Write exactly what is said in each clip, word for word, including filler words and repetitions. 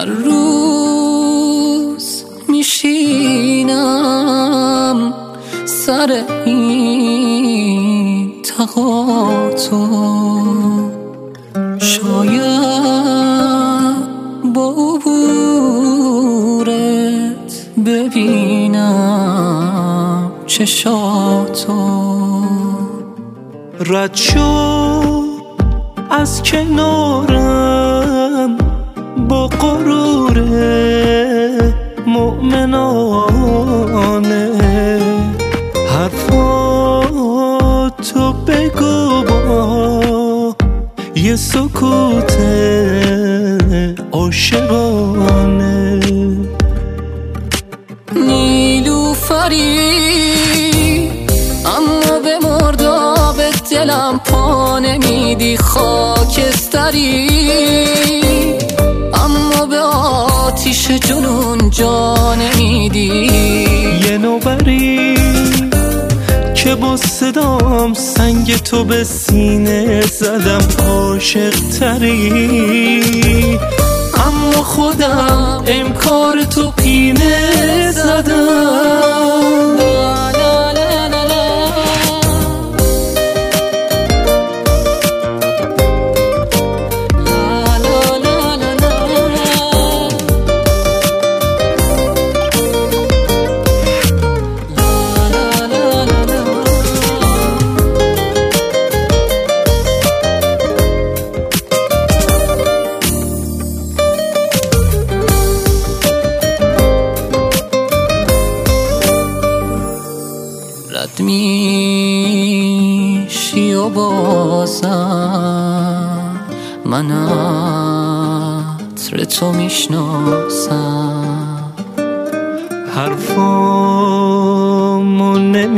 هر روز میشینم سر این تقاطع، شاید با عبورت ببینم چشاتو. رد شو از کنارم با غرور مؤمنانه، حرفاتو بگو با یه سکوت عاشقانه. نیلوفری اما به مرداب دلم پا نمیدی، خاکستری اما به آتیش جنون جا نمیدی. یه نوبری که با صدام سنگ تو به سینه زدم، عاشق تری اما خودم انکار تو پینه زدم. رد میشی و بازم من عطر تو میشناسم، حرفامو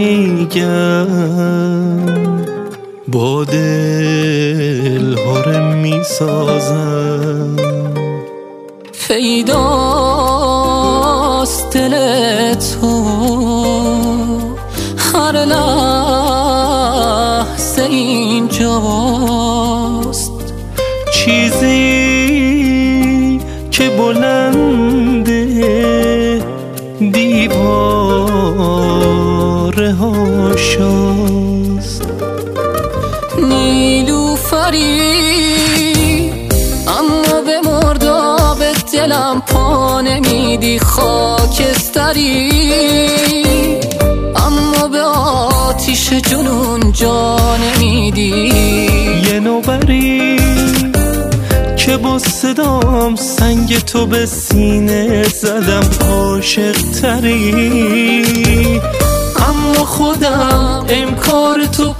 نمیگم با دل هاره میسازم. پیداست دل تو هر لحظه اینجاست، چیزی که بلنده دیواره هاشاست. نیلوفری اما به مرداب دلم پا نمیدی، خاکستری اما به آتیش جنون جا نمیدی. یه نوبری که با صدام سنگ تو به سینه زدم، عاشق تری اما خودم انکار تو